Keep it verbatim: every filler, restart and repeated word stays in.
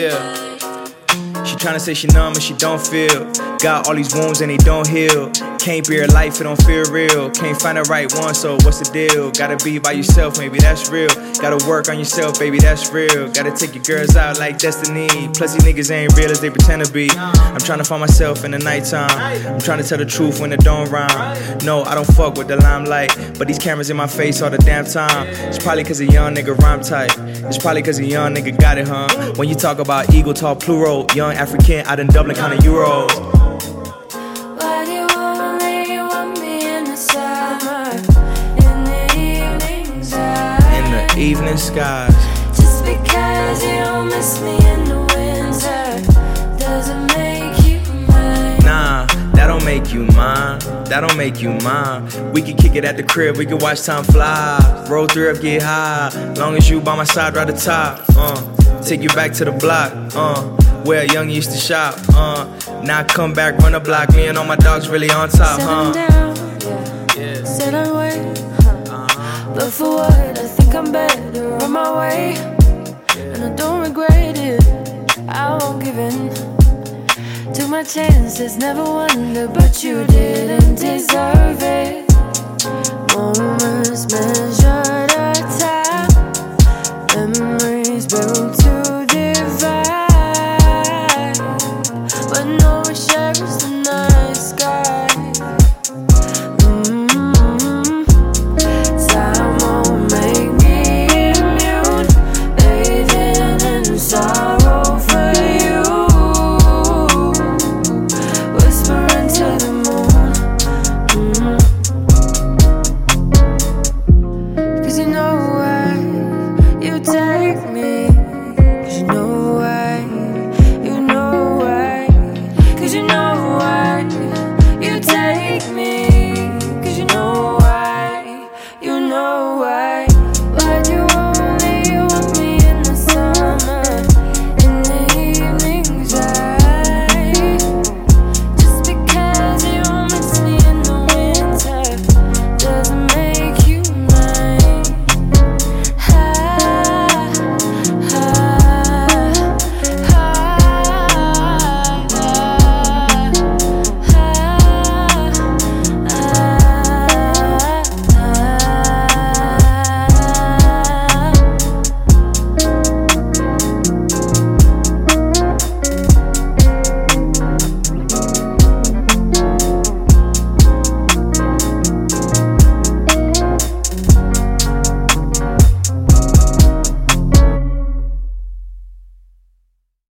Yeah. She tryna say she numb and she don't feel. Got all these wounds and they don't heal. Can't be her life, it don't feel real. Can't find the right one, so what's the deal? Gotta be by yourself, maybe that's real. Gotta work on yourself, baby, that's real. Gotta take your girls out like destiny. Plus these niggas ain't real as they pretend to be. I'm tryna find myself in the nighttime. I'm tryna tell the truth when it don't rhyme. No, I don't fuck with the limelight, but these cameras in my face all the damn time. It's probably cause a young nigga rhyme tight. It's probably cause a young nigga got it, huh? When you talk about eagle, talk plural. Young African out in Dublin, kinda Euros. Why do you only want me in the summer, in the evening skies? In the evening skies. Just because you don't miss me in the winter doesn't make you mine. Nah, that don't make you mine. That don't make you mine. We can kick it at the crib, we can watch time fly. Roll through up, get high. Long as you by my side, right at the top. Uh, take you back to the block. Uh. Where young used to shop, uh now I come back, run the block. Me and all my dogs really on top, huh? Said I'm down, yeah. Yeah. Said I'm waiting, huh? uh-huh. But for what? I think I'm better on my way, and I don't regret it. I won't give in. Took my chances, never wondered, but you didn't deserve it. Moments measure